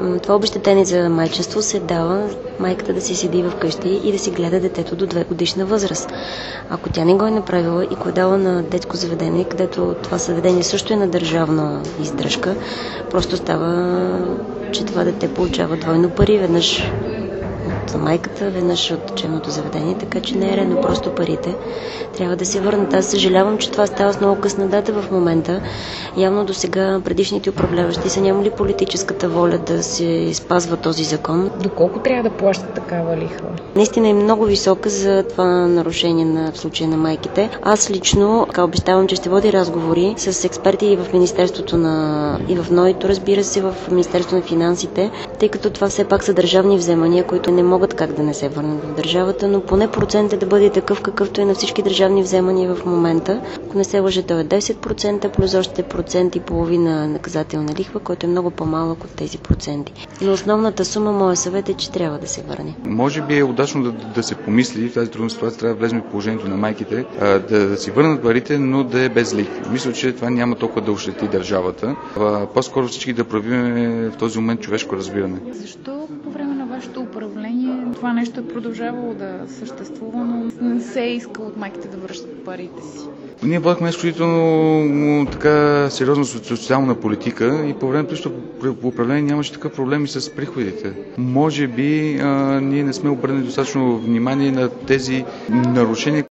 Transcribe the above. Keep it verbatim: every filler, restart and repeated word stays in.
Това обезщетение за майчинство се дава майката да си седи вкъщи и да си гледа детето до две годишна възраст. Ако тя не го е направила и го е дала на детско заведение, където това заведение също е на държавна издръжка, просто става, че това дете получава двойно пари, веднъж от майката, веднъж от учебното заведение, така че не е редно просто парите трябва да се върнат. Аз съжалявам, че това става с много късна дата в момента. Явно до сега предишните управляващи са нямали политическата воля да се спазва този закон. Доколко трябва да плащат такава лихва? Наистина е много висока за това нарушение на в случая на майките. Аз лично така обещавам, че ще води разговори с експерти и в Министерството на и в НОИ-то, разбира се, в Министерството на финансите, тъй като това все пак са държавни вземания, които не могат как да не се върнат в държавата, но поне процентът да бъде такъв, какъвто е на всички държавни вземания в момента. Ако не се лъжа, то е десет процента плюс още процент и половина наказателна лихва, който е много по-малък от тези проценти. Но основната сума, моя съвет е, че трябва да се върне. Може би е удачно да, да се помисли в тази трудна ситуация, трябва да влезем в положението на майките, да, да си върнат парите, но да е без лихви. Мисля, че това няма толкова да ощети държавата. По-скоро всички да проявим в този момент човешко разбиране. Защо по време на вашето управление това нещо е продължавало да съществува, но не се е искало от майките да връщат парите си? Ние водихме изключително така сериозна социална политика и по времето също по управление нямаше такъв проблем и с приходите. Може би а, ние не сме обърнали достатъчно внимание на тези нарушения,